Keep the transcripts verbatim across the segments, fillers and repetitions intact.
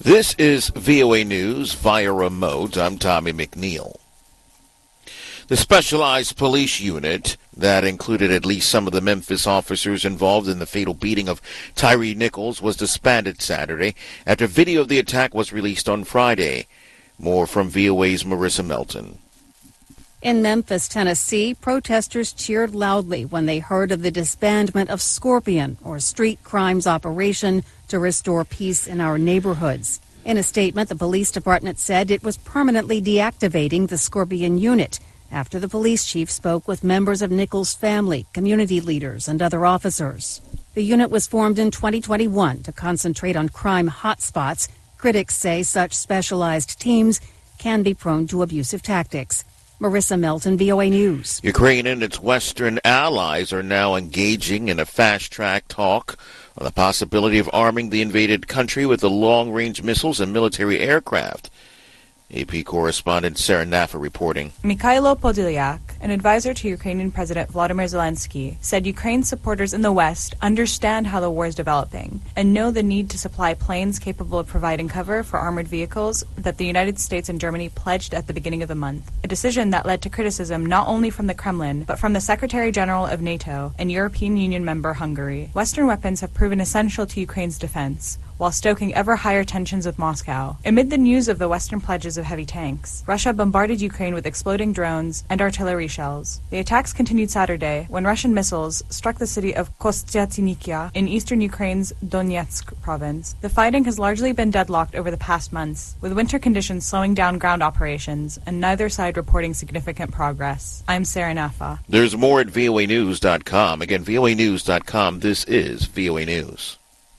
This is V O A News via remote. I'm Tommy McNeil. The specialized police unit that included at least some of the Memphis officers involved in the fatal beating of Tyre Nichols was disbanded Saturday after video of the attack was released on Friday. More from V O A's Marissa Melton. In Memphis, Tennessee, protesters cheered loudly when they heard of the disbandment of Scorpion, or street crimes operation to restore peace in our neighborhoods. In a statement, the police department said it was permanently deactivating the Scorpion unit after the police chief spoke with members of Nichols' family, community leaders, and other officers. The unit was formed in twenty twenty-one to concentrate on crime hotspots. Critics say such specialized teams can be prone to abusive tactics. Marissa Melton, V O A News. Ukraine and its Western allies are now engaging in a fast-track talk on the possibility of arming the invaded country with the long-range missiles and military aircraft. A P correspondent Sarah Naffa reporting. Mikhailo Podolyak, an advisor to Ukrainian President Volodymyr Zelensky, said Ukraine's supporters in the West understand how the war is developing and know the need to supply planes capable of providing cover for armored vehicles that the United States and Germany pledged at the beginning of the month, a decision that led to criticism not only from the Kremlin, but from the Secretary General of NATO and European Union member Hungary. Western weapons have proven essential to Ukraine's defense, while stoking ever higher tensions with Moscow. Amid the news of the Western pledges of heavy tanks, Russia bombarded Ukraine with exploding drones and artillery shells. The attacks continued Saturday when Russian missiles struck the city of Kostyantynivka in eastern Ukraine's Donetsk province. The fighting has largely been deadlocked over the past months, with winter conditions slowing down ground operations and neither side reporting significant progress. I'm Sarah Naffa. There's more at V O A news dot com. Again, V O A news dot com. This is V O A News.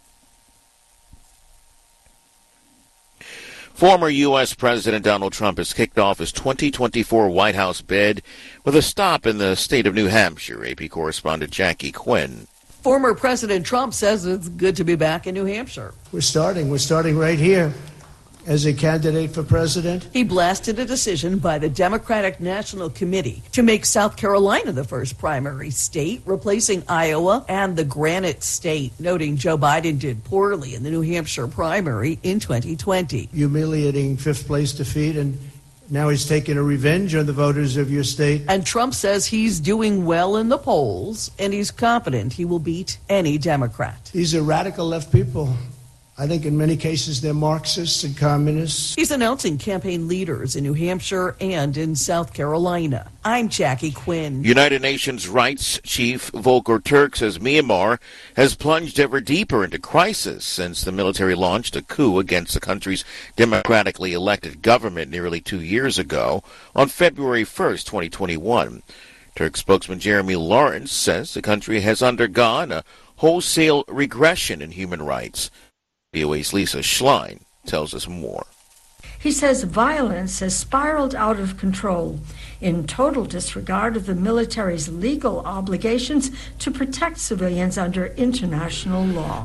Former U S. President Donald Trump has kicked off his twenty twenty-four White House bid with a stop in the state of New Hampshire. A P correspondent Jackie Quinn. Former President Trump says it's good to be back in New Hampshire. We're starting. We're starting right here as a candidate for president. He blasted a decision by the Democratic National Committee to make South Carolina the first primary state, replacing Iowa and the Granite State, noting Joe Biden did poorly in the New Hampshire primary in twenty twenty. Humiliating fifth place defeat, and now he's taking a revenge on the voters of your state. And Trump says he's doing well in the polls, and he's confident he will beat any Democrat. These are radical left people. I think in many cases they're Marxists and communists. He's announcing campaign leaders in New Hampshire and in South Carolina. I'm Jackie Quinn. United Nations Rights Chief Volker Turk says Myanmar has plunged ever deeper into crisis since the military launched a coup against the country's democratically elected government nearly two years ago on February first, twenty twenty-one. Turk spokesman Jeremy Lawrence says the country has undergone a wholesale regression in human rights. V O A's Lisa Schlein tells us more. He says violence has spiraled out of control in total disregard of the military's legal obligations to protect civilians under international law.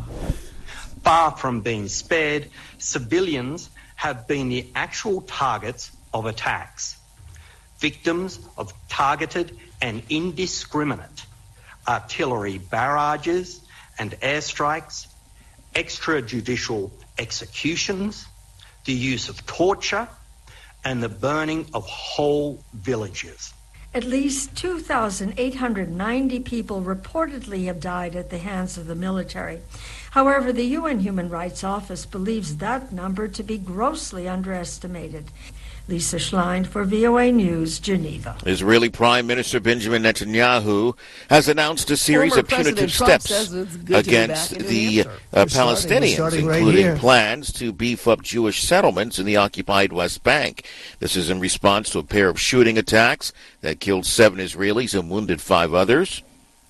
Far from being spared, civilians have been the actual targets of attacks, victims of targeted and indiscriminate artillery barrages and airstrikes, extrajudicial executions, the use of torture, and the burning of whole villages. At least two thousand eight hundred ninety people reportedly have died at the hands of the military. However, the U N Human Rights Office believes that number to be grossly underestimated. Lisa Schlein for V O A News, Geneva. Israeli Prime Minister Benjamin Netanyahu has announced a series Former of punitive President steps Trump against the uh, We're Palestinians, starting, we're starting right including here. plans to beef up Jewish settlements in the occupied West Bank. This is in response to a pair of shooting attacks that killed seven Israelis and wounded five others.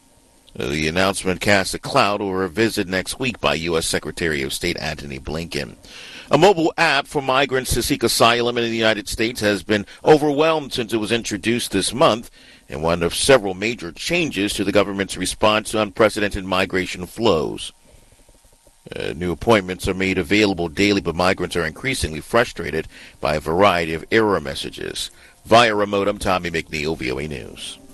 The announcement casts a cloud over a visit next week by U S. Secretary of State Antony Blinken. A mobile app for migrants to seek asylum in the United States has been overwhelmed since it was introduced this month, and one of several major changes to the government's response to unprecedented migration flows. Uh, new appointments are made available daily, but migrants are increasingly frustrated by a variety of error messages. Via remote, I'm Tommy McNeil, V O A News.